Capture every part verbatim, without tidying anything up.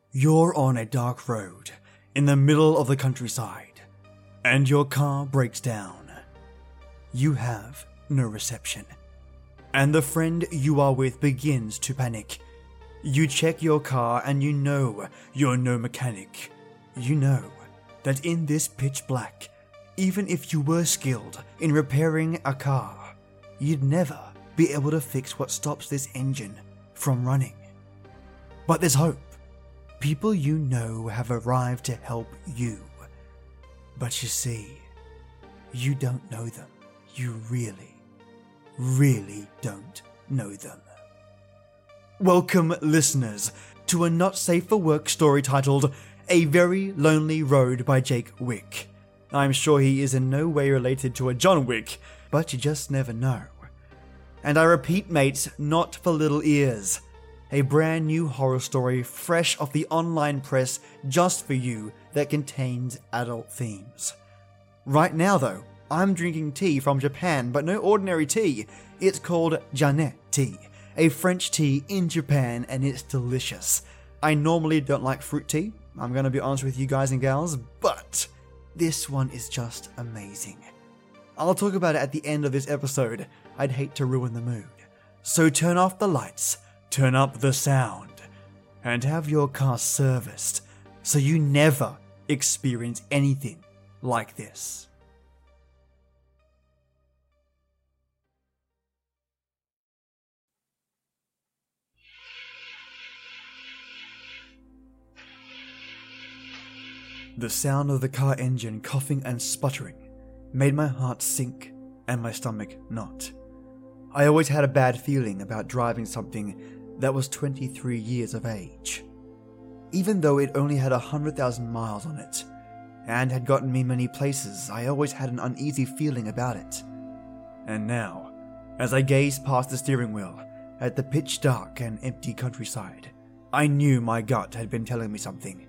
You're on a dark road in the middle of the countryside, and your car breaks down. You have no reception, and the friend you are with begins to panic. You check your car and you know you're no mechanic. You know that in this pitch black, even if you were skilled in repairing a car, you'd never be able to fix what stops this engine from running. But there's hope. People you know have arrived to help you. But you see, you don't know them. You really, really don't know them. Welcome, listeners, to a not safe for work story titled A Very Lonely Road by Jake Wick. I'm sure he is in no way related to a John Wick, but you just never know. And I repeat, mates, not for little ears. A brand new horror story fresh off the online press just for you that contains adult themes. Right now though, I'm drinking tea from Japan, but no ordinary tea. It's called Jeannette tea, a French tea in Japan, and it's delicious. I normally don't like fruit tea, I'm gonna be honest with you guys and gals, but this one is just amazing. I'll talk about it at the end of this episode. I'd hate to ruin the mood. So turn off the lights, turn up the sound, and have your car serviced so you never experience anything like this. The sound of the car engine coughing and sputtering made my heart sink and my stomach knot. I always had a bad feeling about driving something that was twenty-three years of age. Even though it only had one hundred thousand miles on it, and had gotten me many places, I always had an uneasy feeling about it. And now, as I gazed past the steering wheel at the pitch dark and empty countryside, I knew my gut had been telling me something.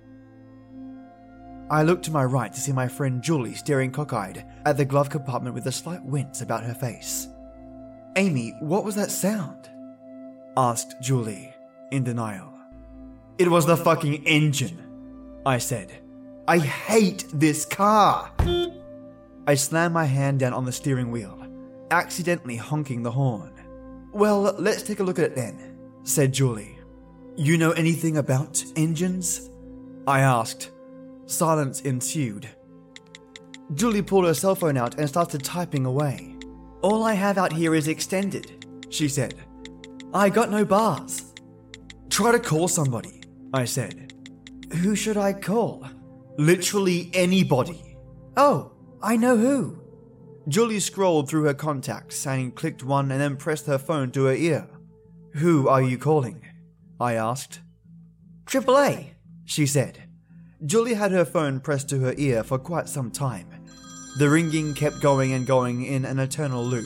I looked to my right to see my friend Julie staring cockeyed at the glove compartment with a slight wince about her face. "Amy, what was that sound?" asked Julie, in denial. "It was the fucking engine," I said. "I hate this car." I slammed my hand down on the steering wheel, accidentally honking the horn. "Well, let's take a look at it then," said Julie. "You know anything about engines?" I asked. Silence ensued. Julie pulled her cell phone out and started typing away. "All I have out here is extended," she said. "I got no bars." "Try to call somebody," I said. "Who should I call?" "Literally anybody." "Oh, I know who." Julie scrolled through her contacts and clicked one and then pressed her phone to her ear. "Who are you calling?" I asked. "Triple A," she said. Julie had her phone pressed to her ear for quite some time. The ringing kept going and going in an eternal loop.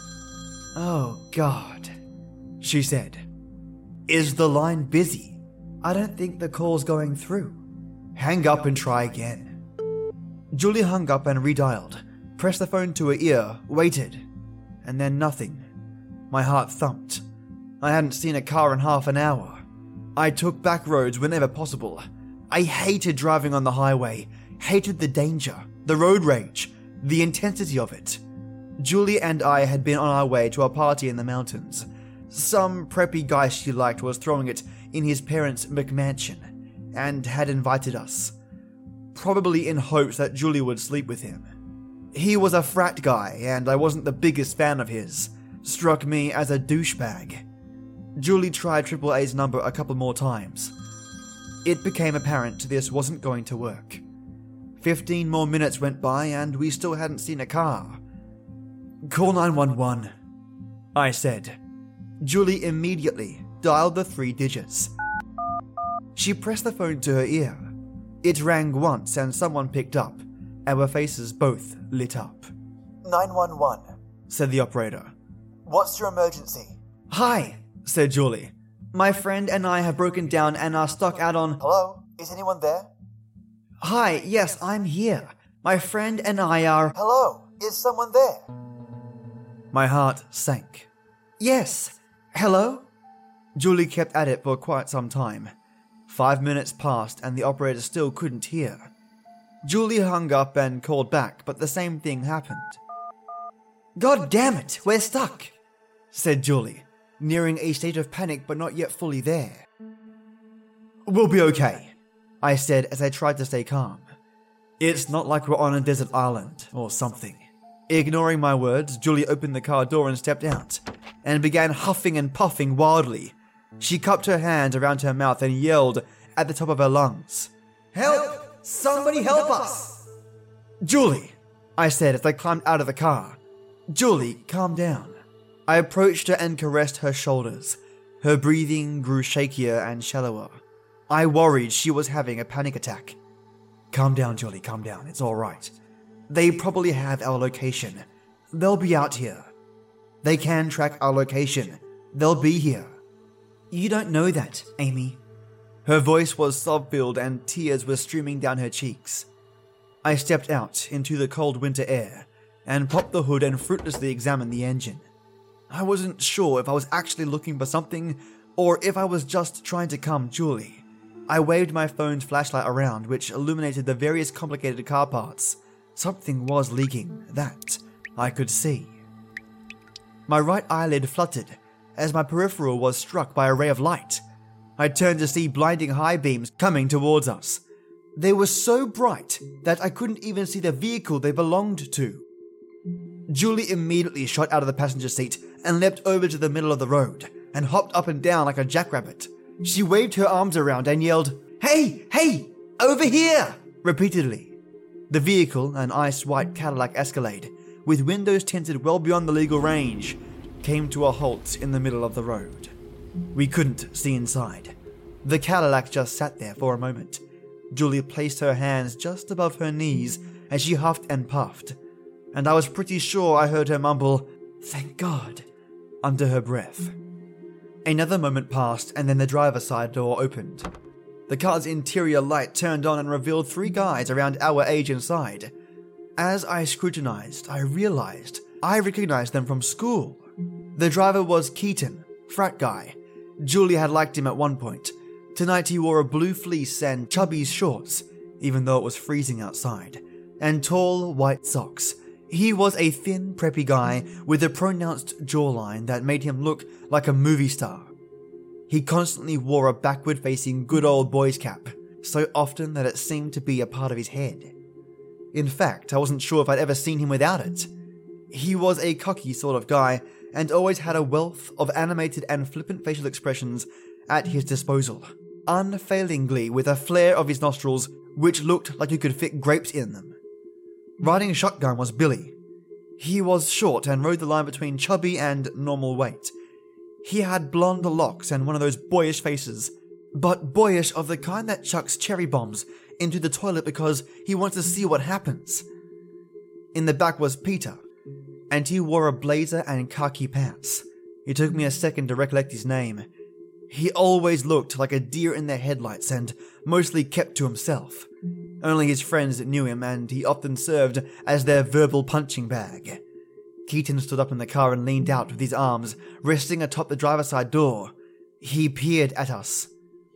"Oh, God," she said. "Is the line busy? I don't think the call's going through." "Hang up and try again." Julie hung up and redialed, pressed the phone to her ear, waited, and then nothing. My heart thumped. I hadn't seen a car in half an hour. I took back roads whenever possible. I hated driving on the highway, hated the danger, the road rage, the intensity of it. Julie and I had been on our way to a party in the mountains. Some preppy guy she liked was throwing it in his parents' McMansion and had invited us, probably in hopes that Julie would sleep with him. He was a frat guy and I wasn't the biggest fan of his. Struck me as a douchebag. Julie tried Triple A's number a couple more times. It became apparent this wasn't going to work. Fifteen more minutes went by and we still hadn't seen a car. "Call nine one one, I said. Julie immediately dialed the three digits. She pressed the phone to her ear. It rang once and someone picked up. Our faces both lit up. nine one one, said the operator. "What's your emergency?" "Hi," said Julie. "My friend and I have broken down and are stuck out on..." "Hello? Is anyone there?" "Hi, yes, I'm here. My friend and I are..." "Hello? Is someone there?" My heart sank. "Yes. Hello?" Julie kept at it for quite some time. Five minutes passed and the operator still couldn't hear. Julie hung up and called back, but the same thing happened. "God damn it, we're stuck," said Julie, nearing a state of panic but not yet fully there. "We'll be okay," I said as I tried to stay calm. "It's not like we're on a desert island or something." Ignoring my words, Julie opened the car door and stepped out, and began huffing and puffing wildly. She cupped her hands around her mouth and yelled at the top of her lungs, "Help! Somebody help us!" "Julie," I said as I climbed out of the car. "Julie, calm down." I approached her and caressed her shoulders. Her breathing grew shakier and shallower. I worried she was having a panic attack. "Calm down, Julie, calm down. It's all right. They probably have our location. They'll be out here. They can track our location. They'll be here." "You don't know that, Amy." Her voice was sob-filled and tears were streaming down her cheeks. I stepped out into the cold winter air and popped the hood and fruitlessly examined the engine. I wasn't sure if I was actually looking for something or if I was just trying to calm Julie. I waved my phone's flashlight around, which illuminated the various complicated car parts. Something was leaking, that I could see. My right eyelid fluttered as my peripheral was struck by a ray of light. I turned to see blinding high beams coming towards us. They were so bright that I couldn't even see the vehicle they belonged to. Julie immediately shot out of the passenger seat and leapt over to the middle of the road and hopped up and down like a jackrabbit. She waved her arms around and yelled, "Hey, hey, over here!" repeatedly. The vehicle, an ice-white Cadillac Escalade, with windows tinted well beyond the legal range, came to a halt in the middle of the road. We couldn't see inside. The Cadillac just sat there for a moment. Julie placed her hands just above her knees as she huffed and puffed, and I was pretty sure I heard her mumble, "Thank God," under her breath. Another moment passed and then the driver's side door opened. The car's interior light turned on and revealed three guys around our age inside. As I scrutinized, I realized I recognized them from school. The driver was Keaton, frat guy. Julie had liked him at one point. Tonight he wore a blue fleece and chubby shorts, even though it was freezing outside, and tall white socks. He was a thin, preppy guy with a pronounced jawline that made him look like a movie star. He constantly wore a backward-facing good old boy's cap, so often that it seemed to be a part of his head. In fact, I wasn't sure if I'd ever seen him without it. He was a cocky sort of guy, and always had a wealth of animated and flippant facial expressions at his disposal, unfailingly with a flare of his nostrils which looked like you could fit grapes in them. Riding shotgun was Billy. He was short and rode the line between chubby and normal weight. He had blonde locks and one of those boyish faces, but boyish of the kind that chucks cherry bombs into the toilet because he wants to see what happens. In the back was Peter, and he wore a blazer and khaki pants. It took me a second to recollect his name. He always looked like a deer in the headlights and mostly kept to himself. Only his friends knew him, and he often served as their verbal punching bag. Keaton stood up in the car and leaned out with his arms resting atop the driver's side door. He peered at us.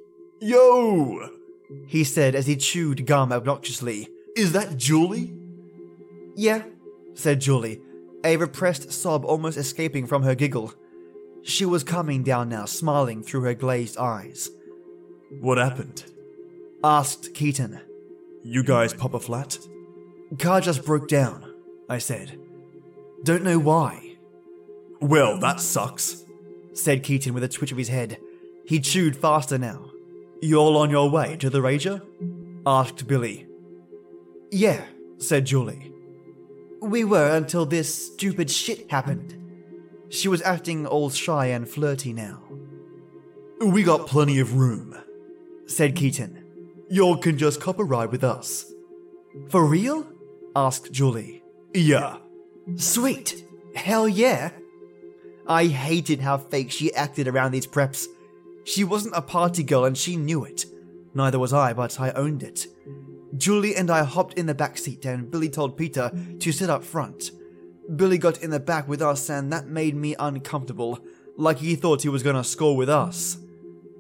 "Yo!" he said as he chewed gum obnoxiously. "Is that Julie?" "Yeah," said Julie, a repressed sob almost escaping from her giggle. She was calming down now, smiling through her glazed eyes. "What happened?" asked Keaton. "You guys pop a flat?" "Car just broke down," I said. "Don't know why." "Well, that sucks," said Keaton with a twitch of his head. He chewed faster now. "You all on your way to the Rager?" asked Billy. "Yeah," said Julie. "We were until this stupid shit happened." She was acting all shy and flirty now. "We got plenty of room," said Keaton. "Y'all can just cop a ride with us." "For real?" asked Julie. "Yeah." "Sweet. Hell yeah." I hated how fake she acted around these preps. She wasn't a party girl and she knew it. Neither was I, but I owned it. Julie and I hopped in the back seat and Billy told Peter to sit up front. Billy got in the back with us and that made me uncomfortable, like he thought he was gonna score with us.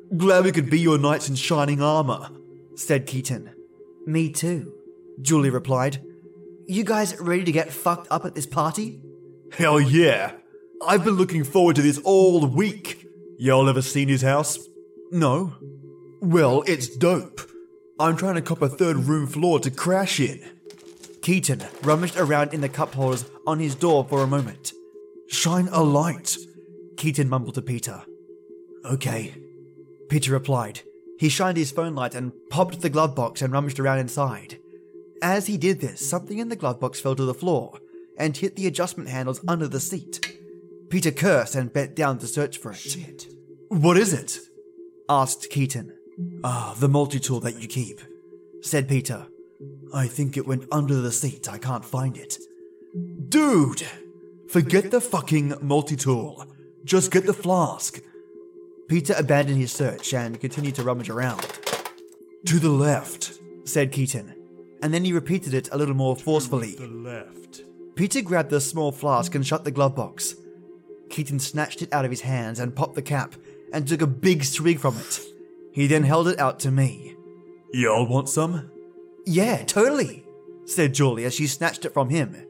Glad we could be your knights in shining armor, said Keaton. Me too, Julie replied. You guys ready to get fucked up at this party? Hell yeah. I've been looking forward to this all week. Y'all ever seen his house? No. Well, it's dope. I'm trying to cop a third room floor to crash in. Keaton rummaged around in the cup holders on his door for a moment. Shine a light, Keaton mumbled to Peter. Okay, Peter replied. He shined his phone light and popped the glove box and rummaged around inside. As he did this, something in the glove box fell to the floor and hit the adjustment handles under the seat. Peter cursed and bent down to search for it. Shit. What is it? Asked Keaton. Ah, the multi-tool that you keep, said Peter. I think it went under the seat. I can't find it. Dude! Forget the fucking multi-tool. Just get the flask. Peter abandoned his search and continued to rummage around. To the left, said Keaton, and then he repeated it a little more forcefully. To the left. Peter grabbed the small flask and shut the glove box. Keaton snatched it out of his hands and popped the cap and took a big swig from it. He then held it out to me. Y'all want some? Yeah, totally, said Julie as she snatched it from him.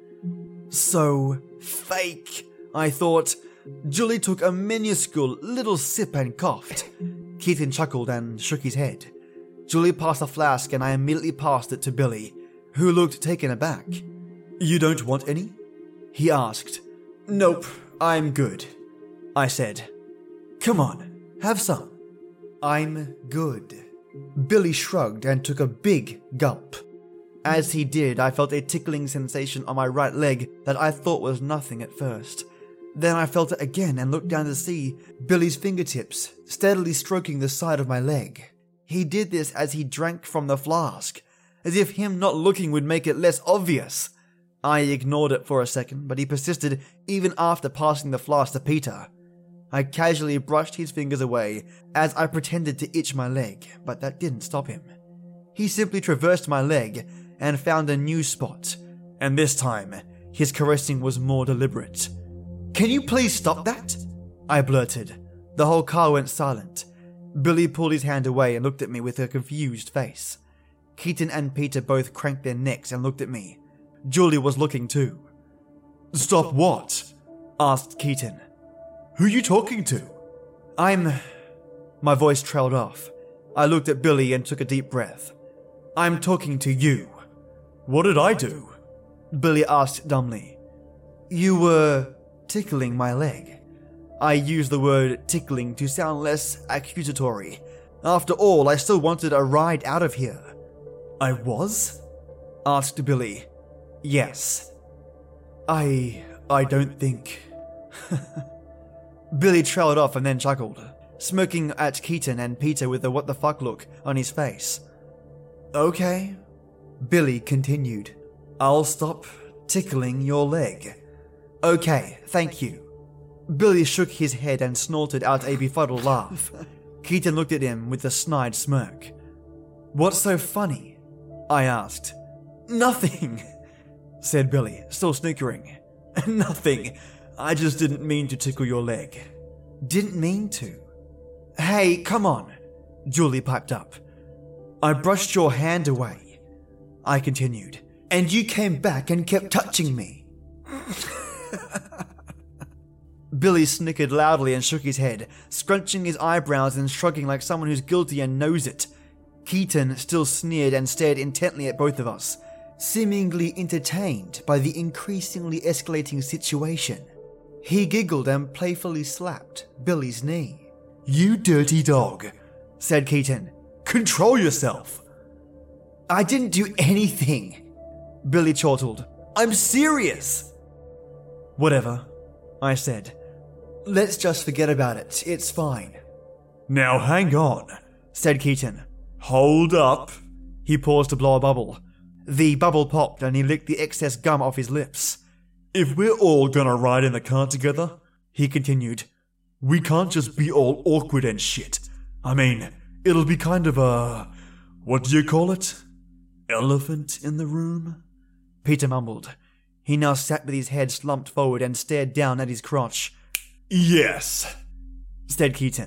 So fake, I thought. Julie took a minuscule little sip and coughed. Keaton chuckled and shook his head. Julie passed the flask and I immediately passed it to Billy, who looked taken aback. You don't want any? He asked. Nope, I'm good, I said. Come on, have some. I'm good. Billy shrugged and took a big gulp. As he did, I felt a tickling sensation on my right leg that I thought was nothing at first. Then I felt it again and looked down to see Billy's fingertips steadily stroking the side of my leg. He did this as he drank from the flask, as if him not looking would make it less obvious. I ignored it for a second, but he persisted even after passing the flask to Peter. I casually brushed his fingers away as I pretended to itch my leg, but that didn't stop him. He simply traversed my leg and found a new spot, and this time, his caressing was more deliberate. Can you please stop that? I blurted. The whole car went silent. Billy pulled his hand away and looked at me with a confused face. Keaton and Peter both cranked their necks and looked at me. Julie was looking too. Stop what? Asked Keaton. Who you talking to? I'm... My voice trailed off. I looked at Billy and took a deep breath. I'm talking to you. What did I do? Billy asked dumbly. You were tickling my leg. I used the word tickling to sound less accusatory. After all, I still wanted a ride out of here. I was? Asked Billy. Yes. I... I don't think... Billy trailed off and then chuckled, smirking at Keaton and Peter with a what the fuck look on his face. Okay. Billy continued. I'll stop tickling your leg. Okay, thank you. Billy shook his head and snorted out a befuddled laugh. Keaton looked at him with a snide smirk. What's so funny? I asked. Nothing, said Billy, still snickering. Nothing. I just didn't mean to tickle your leg. Didn't mean to? Hey, come on, Julie piped up. I brushed your hand away, I continued, and you came back and kept touching me. Billy snickered loudly and shook his head, scrunching his eyebrows and shrugging like someone who's guilty and knows it. Keaton still sneered and stared intently at both of us, seemingly entertained by the increasingly escalating situation. He giggled and playfully slapped Billy's knee. You dirty dog, said Keaton. Control yourself. I didn't do anything, Billy chortled. I'm serious. Whatever, I said. Let's just forget about it. It's fine. Now hang on, said Keaton. Hold up. He paused to blow a bubble. The bubble popped and he licked the excess gum off his lips. If we're all gonna ride in the car together, he continued, we can't just be all awkward and shit. I mean, it'll be kind of a... what do you call it? Elephant in the room? Peter mumbled. He now sat with his head slumped forward and stared down at his crotch. Yes, said Keaton.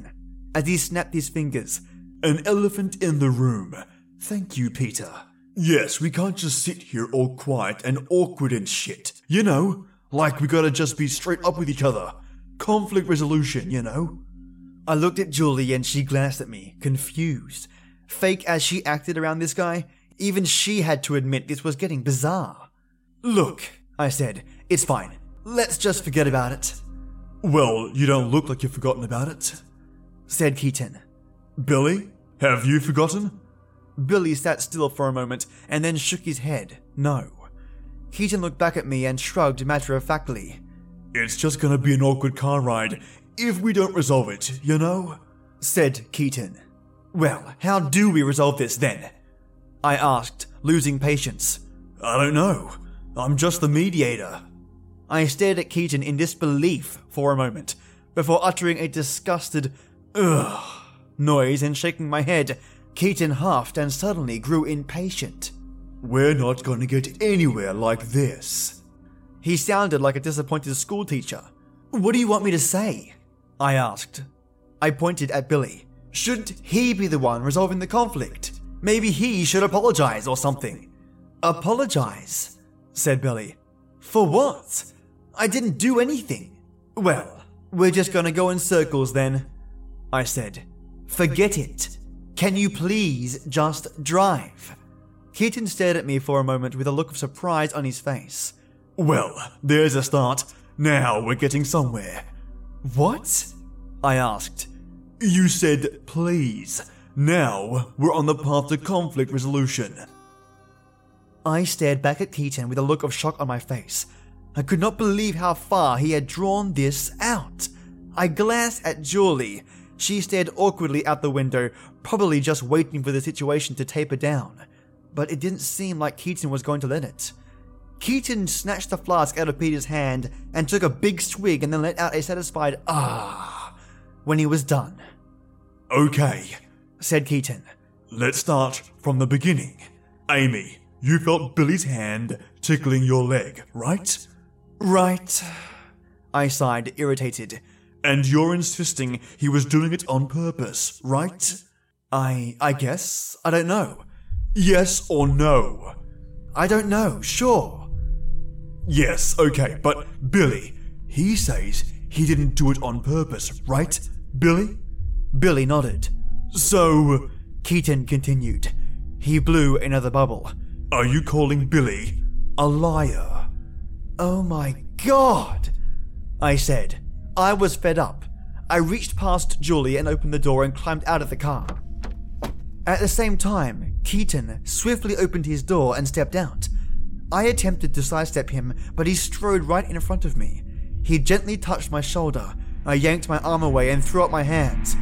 as he snapped his fingers. An elephant in the room. Thank you, Peter. Yes, we can't just sit here all quiet and awkward and shit. You know, like we gotta just be straight up with each other. Conflict resolution, you know? I looked at Julie and she glanced at me, confused. Fake as she acted around this guy, even she had to admit this was getting bizarre. Look, I said, it's fine. Let's just forget about it. Well, you don't look like you've forgotten about it, said Keaton. Billy, have you forgotten? Billy sat still for a moment and then shook his head. No. Keaton looked back at me and shrugged matter-of-factly. It's just gonna be an awkward car ride if we don't resolve it, you know? Said Keaton. Well, how do we resolve this then? I asked, losing patience. I don't know. I'm just the mediator. I stared at Keaton in disbelief for a moment, before uttering a disgusted ugh noise and shaking my head. Keaton huffed and suddenly grew impatient. We're not gonna get anywhere like this. He sounded like a disappointed schoolteacher. What do you want me to say? I asked. I pointed at Billy. Shouldn't he be the one resolving the conflict? Maybe he should apologize or something. Apologize? Said Billy. For what? I didn't do anything. Well, we're just gonna go in circles then, I said. Forget it. Can you please just drive? Keaton stared at me for a moment with a look of surprise on his face. Well, there's a start. Now we're getting somewhere. What? I asked. You said please. Now we're on the path to conflict resolution. I stared back at Keaton with a look of shock on my face. I could not believe how far he had drawn this out. I glanced at Julie. She stared awkwardly out the window, probably just waiting for the situation to taper down. But it didn't seem like Keaton was going to let it. Keaton snatched the flask out of Peter's hand and took a big swig and then let out a satisfied ah when he was done. Okay, said Keaton. Let's start from the beginning. Amy, you felt Billy's hand tickling your leg, right? Right, I sighed, irritated. And you're insisting he was doing it on purpose, right? I... I guess. I don't know. Yes or no? I don't know, sure. Yes, okay, but Billy, he says he didn't do it on purpose, right, Billy? Billy nodded. So, Keaton continued. He blew another bubble. Are you calling Billy a liar? Oh my God, I said. I was fed up. I reached past Julie and opened the door and climbed out of the car. At the same time, Keaton swiftly opened his door and stepped out. I attempted to sidestep him, but he strode right in front of me. He gently touched my shoulder. I yanked my arm away and threw up my hands.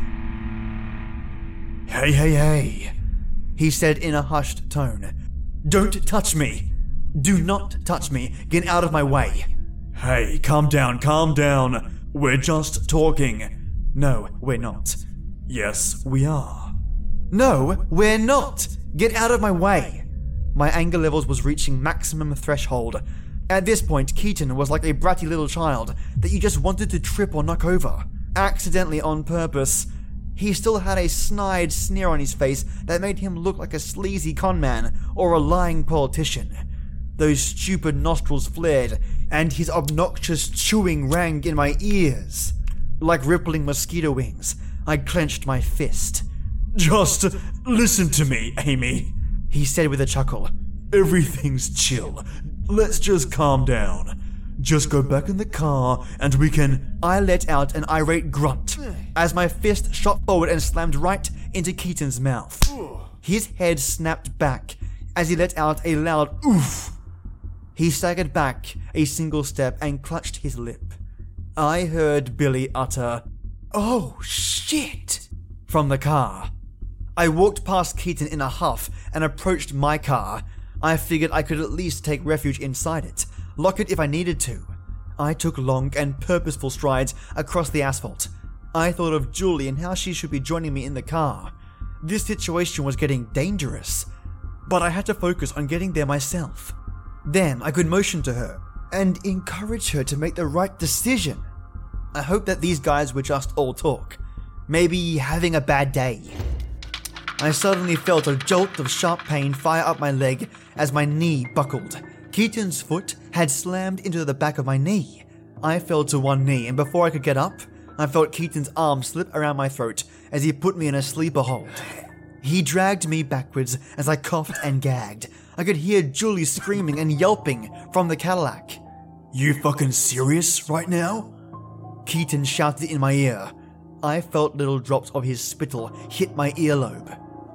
Hey, hey, hey, he said in a hushed tone. Don't touch me. Do not touch me. Get out of my way. Hey, calm down, calm down. We're just talking. No, we're not. Yes, we are. No, we're not. Get out of my way. My anger levels was reaching maximum threshold. At this point, Keaton was like a bratty little child that you just wanted to trip or knock over, accidentally on purpose. He still had a snide sneer on his face that made him look like a sleazy conman or a lying politician. Those stupid nostrils flared, and his obnoxious chewing rang in my ears. Like rippling mosquito wings, I clenched my fist. Just listen to me, Amy, he said with a chuckle. Everything's chill. Let's just calm down. Just go back in the car and we can... I let out an irate grunt as my fist shot forward and slammed right into Keaton's mouth. His head snapped back as he let out a loud oof. He staggered back a single step and clutched his lip. I heard Billy utter, "Oh, shit," from the car. I walked past Keaton in a huff and approached my car. I figured I could at least take refuge inside it, lock it if I needed to. I took long and purposeful strides across the asphalt. I thought of Julie and how she should be joining me in the car. This situation was getting dangerous, but I had to focus on getting there myself. Then I could motion to her and encourage her to make the right decision. I hoped that these guys would just all talk. Maybe having a bad day. I suddenly felt a jolt of sharp pain fire up my leg as my knee buckled. Keaton's foot had slammed into the back of my knee. I fell to one knee, and before I could get up, I felt Keaton's arm slip around my throat as he put me in a sleeper hold. He dragged me backwards as I coughed and gagged. I could hear Julie screaming and yelping from the Cadillac. "You fucking serious right now?" Keaton shouted in my ear. I felt little drops of his spittle hit my earlobe.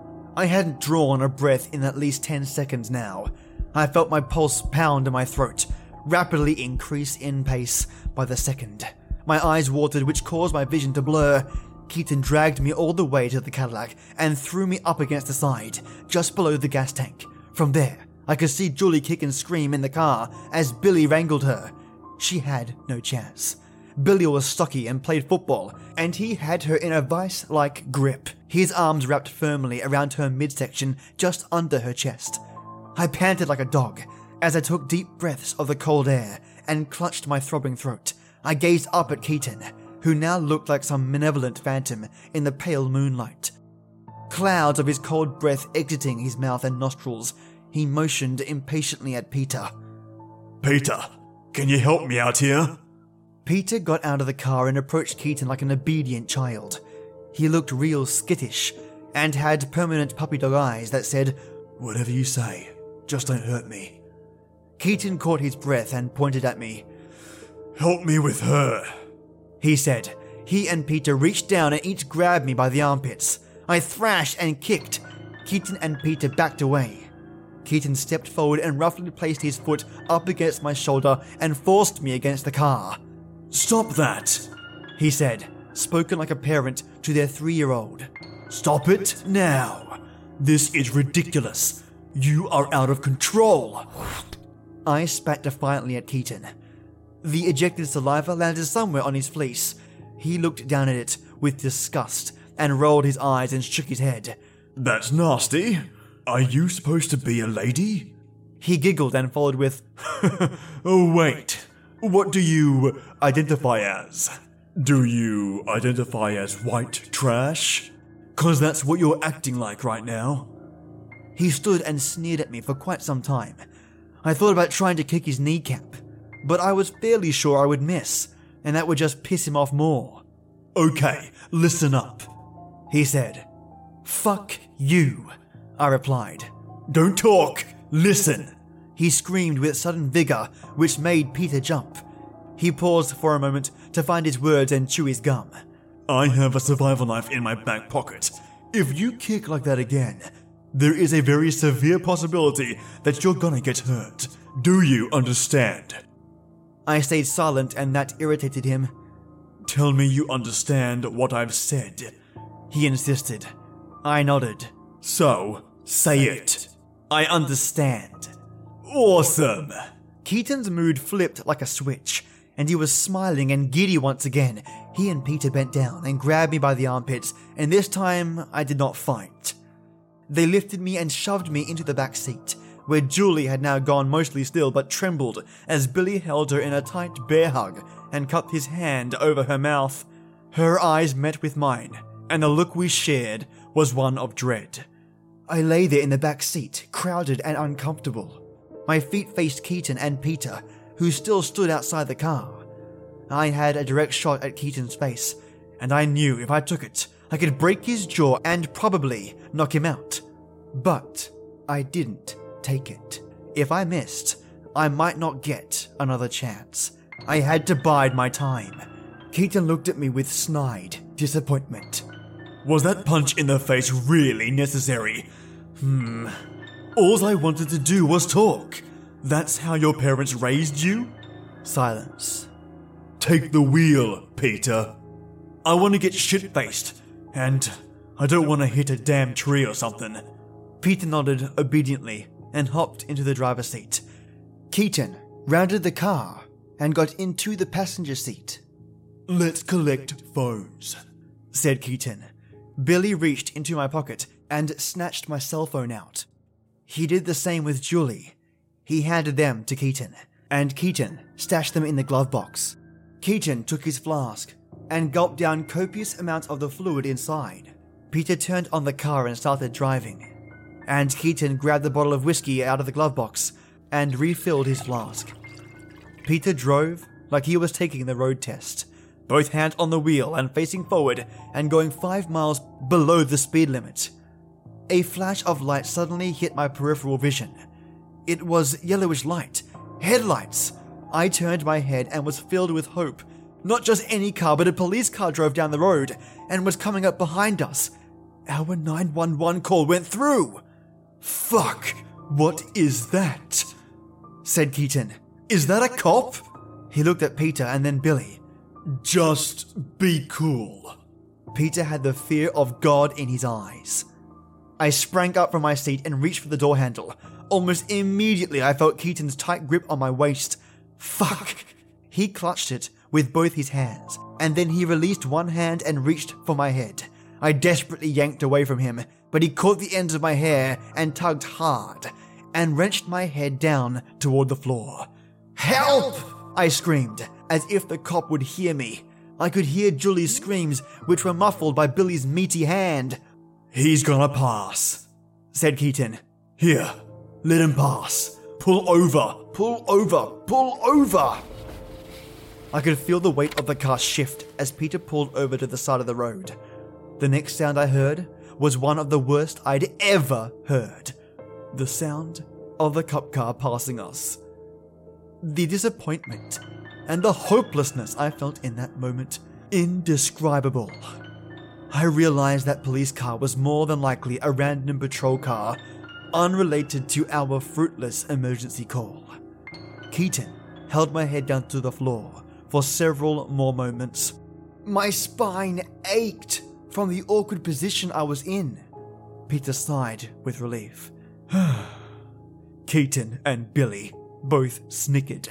I hadn't drawn a breath in at least ten seconds now. I felt my pulse pound in my throat, rapidly increase in pace by the second. My eyes watered, which caused my vision to blur. Keaton dragged me all the way to the Cadillac and threw me up against the side, just below the gas tank. From there, I could see Julie kick and scream in the car as Billy wrangled her. She had no chance. Billy was stocky and played football, and he had her in a vice-like grip, his arms wrapped firmly around her midsection just under her chest. I panted like a dog as I took deep breaths of the cold air and clutched my throbbing throat. I gazed up at Keaton, who now looked like some malevolent phantom in the pale moonlight. Clouds of his cold breath exiting his mouth and nostrils, he motioned impatiently at Peter. "Peter, can you help me out here?" Peter got out of the car and approached Keaton like an obedient child. He looked real skittish and had permanent puppy dog eyes that said, "Whatever you say, just don't hurt me." Keaton caught his breath and pointed at me. "Help me with her," he said. He and Peter reached down and each grabbed me by the armpits. I thrashed and kicked. Keaton and Peter backed away. Keaton stepped forward and roughly placed his foot up against my shoulder and forced me against the car. "Stop that," he said, spoken like a parent to their three-year-old. "Stop it now. This is ridiculous. You are out of control." I spat defiantly at Keaton. The ejected saliva landed somewhere on his fleece. He looked down at it with disgust and rolled his eyes and shook his head. "That's nasty. Are you supposed to be a lady?" He giggled and followed with, "Oh, wait. What do you identify as? Do you identify as white trash? 'Cause that's what you're acting like right now." He stood and sneered at me for quite some time. I thought about trying to kick his kneecap, but I was fairly sure I would miss, and that would just piss him off more. "Okay, listen up," he said. "Fuck you," I replied. "Don't talk, listen," he screamed with sudden vigor, which made Peter jump. He paused for a moment to find his words and chew his gum. "I have a survival knife in my back pocket. If you kick like that again, there is a very severe possibility that you're gonna get hurt. Do you understand?" I stayed silent, and that irritated him. "Tell me you understand what I've said," he insisted. I nodded. "So, say it." "I understand." "Awesome." Keaton's mood flipped like a switch, and he was smiling and giddy once again. He and Peter bent down and grabbed me by the armpits, and this time I did not fight. They lifted me and shoved me into the back seat, where Julie had now gone mostly still but trembled as Billy held her in a tight bear hug and cupped his hand over her mouth. Her eyes met with mine, and the look we shared was one of dread. I lay there in the back seat, crowded and uncomfortable. My feet faced Keaton and Peter, who still stood outside the car. I had a direct shot at Keaton's face, and I knew if I took it, I could break his jaw and probably knock him out. But I didn't take it. If I missed, I might not get another chance. I had to bide my time. Keaton looked at me with snide disappointment. "Was that punch in the face really necessary? Hmm. All I wanted to do was talk. That's how your parents raised you?" Silence. "Take the wheel, Peter. I want to get shit-faced, and I don't want to hit a damn tree or something." Peter nodded obediently and hopped into the driver's seat. Keaton rounded the car and got into the passenger seat. "Let's collect phones," said Keaton. Billy reached into my pocket and snatched my cell phone out. He did the same with Julie. He handed them to Keaton, and Keaton stashed them in the glove box. Keaton took his flask, and gulped down copious amounts of the fluid inside. Peter turned on the car and started driving, and Keaton grabbed the bottle of whiskey out of the glove box and refilled his flask. Peter drove like he was taking the road test, both hands on the wheel and facing forward and going five miles below the speed limit. A flash of light suddenly hit my peripheral vision. It was yellowish light. Headlights! I turned my head and was filled with hope. Not just any car, but a police car drove down the road and was coming up behind us. Our nine one one call went through. Fuck! What is that? Said Keaton. Is that a cop? He looked at Peter and then Billy. Just be cool. Peter had the fear of God in his eyes. I sprang up from my seat and reached for the door handle. Almost immediately I felt Keaton's tight grip on my waist. Fuck! He clutched it with both his hands, and then he released one hand and reached for my head. I desperately yanked away from him, but he caught the ends of my hair and tugged hard, and wrenched my head down toward the floor. Help! I screamed, as if the cop would hear me. I could hear Julie's screams, which were muffled by Billy's meaty hand. He's gonna pass, said Keaton. Here, let him pass. Pull over. Pull over. Pull over. I could feel the weight of the car shift as Peter pulled over to the side of the road. The next sound I heard was one of the worst I'd ever heard. The sound of the cop car passing us. The disappointment and the hopelessness I felt in that moment, indescribable. I realized that police car was more than likely a random patrol car, unrelated to our fruitless emergency call. Keaton held my head down to the floor for several more moments. My spine ached from the awkward position I was in. Peter sighed with relief. Keaton and Billy both snickered.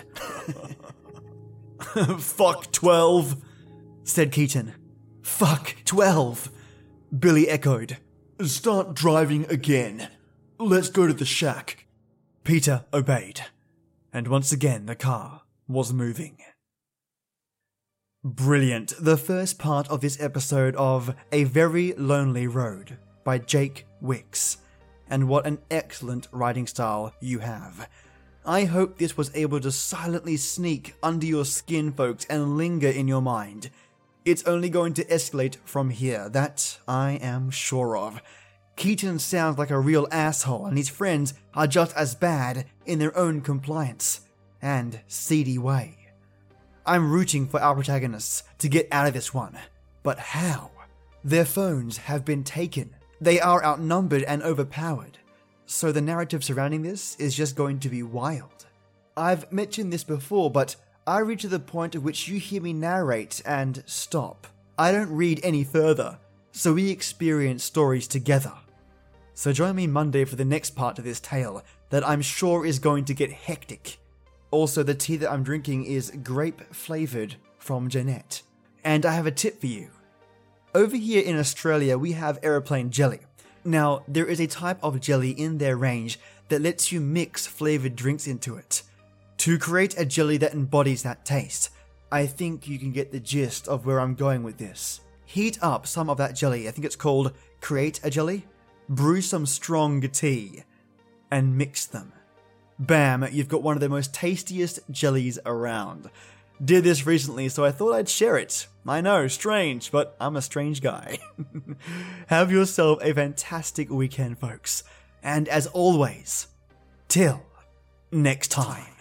Fuck twelve, said Keaton. Fuck twelve, Billy echoed. Start driving again. Let's go to the shack. Peter obeyed, and once again the car was moving. Brilliant. The first part of this episode of A Very Lonely Road by Jake Wicks. And what an excellent writing style you have. I hope this was able to silently sneak under your skin, folks, and linger in your mind. It's only going to escalate from here, that I am sure of. Keaton sounds like a real asshole, and his friends are just as bad in their own compliance and seedy way. I'm rooting for our protagonists to get out of this one, but how? Their phones have been taken. They are outnumbered and overpowered, so the narrative surrounding this is just going to be wild. I've mentioned this before, but I read to the point at which you hear me narrate and stop. I don't read any further, so we experience stories together. So join me Monday for the next part of this tale that I'm sure is going to get hectic. Also, the tea that I'm drinking is grape-flavoured from Jeanette. And I have a tip for you. Over here in Australia, we have aeroplane jelly. Now, there is a type of jelly in their range that lets you mix flavoured drinks into it. To create a jelly that embodies that taste, I think you can get the gist of where I'm going with this. Heat up some of that jelly, I think it's called Create a Jelly. Brew some strong tea, and mix them. Bam, you've got one of the most tastiest jellies around. Did this recently, so I thought I'd share it. I know, strange, but I'm a strange guy. Have yourself a fantastic weekend, folks. And as always, till next time.